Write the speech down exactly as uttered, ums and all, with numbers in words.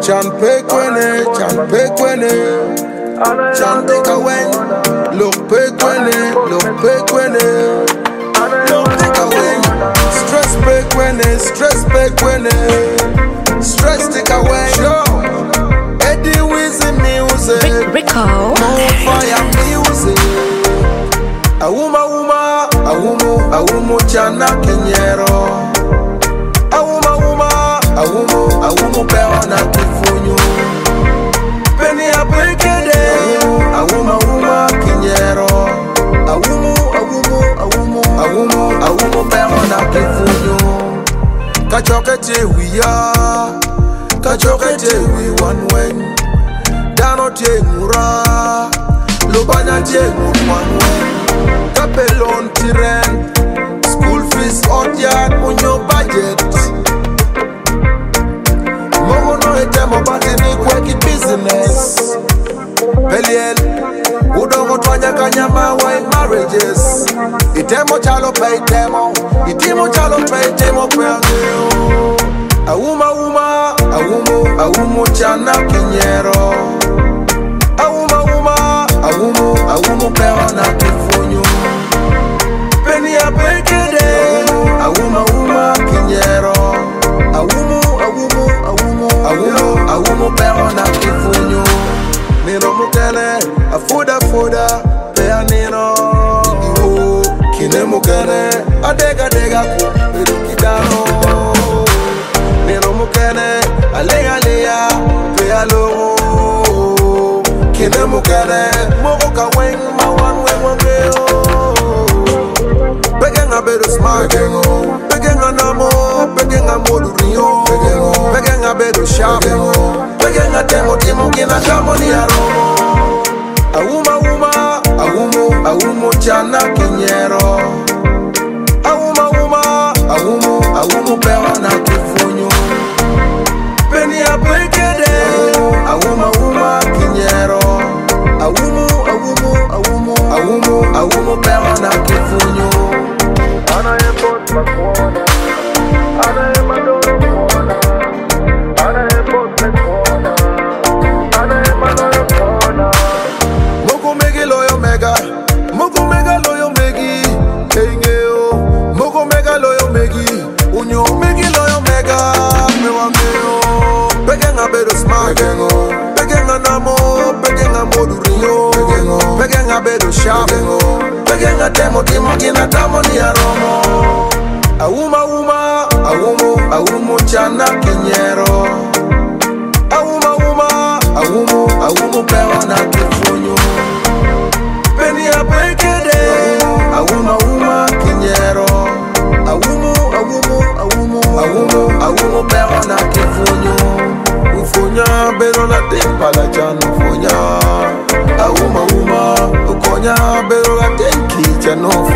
Chan pekwene, chan pekwene, chan take away. Look pekwene, look pekwene, look take away. Stress pekwene, stress pekwene, stress take away. Eddie Wizzy music, Rico, more fire music. A woman, woman, a woman, a woman, chana kinyero. A woman, woman, a woman, a woman, peona kifunyu. Penny a pekede. A woman, woman, kinyero. A woman, a woman, a woman, a woman, a woman, peona kifunyu. Kachokete we are, kachokete we one way. Dano te mura, lobanya te one way. Capelon tiren, school fees out yard on your budget. Mogo no etemo batini kweki business. Peliel, udogo twanya kanyama wa in marriages. Itemo chalo pay demo, itimo chalo pay demo kwangeo. A wuma wuma, a wumu, a wumu chana kinyero. A wuma wuma, a wumu, a wumu peona kifunyu. Penny a pekede, a wuma wuma kinyero. A wumu, a wumu, a wumu, a wumu, a wumu peona kifunyu. Nino mukele, a fuda fuda, pea nino. Iwo, kine mukele, a dega dega ku, edukidano. Nino mukele, a lea lea, pea lo. Kine mukele, moko ka weng, ma wan weng wangeo. Begenga bedo smart, begenga namo, begenga modu rio, begenga bedo sharp, begenga temo timo kina kamo ni aromo. A wuma wuma, a wumu, a wumu chana kinyero. A wuma wuma, a wumu, a wumu peona kifunyu. Penny a pekede, a wuma wuma kinyero. A wumu, a wumu, a wumu, a wumu, a wumu peona kifunyu. Ana epot makuona, ana emadoro kuona, ana epot mekuona, ana emadoro kuona. Moku megi loyo mega, moku mega loyo megi, engeo. Moku mega loyo megi, unyo megi loyo mega, mewangeo. Begenga bedo smart, begenga namo, begenga modu rio, begenga bedo sharp, begenga temo timo kina tamo ni aromo. A wuma wuma, a wumu, a wumu chana kinyero. A wuma wuma, a wumu, a wumu peona kifunyu. Penny a pekede, a wuma wuma kinyero. A wumu, a wumu, a wumu, a wumu, a wumu peona kifunyu. Ufunya bero la tempa la chano funya. A wuma wuma, ukonya bero la tenki chano funya.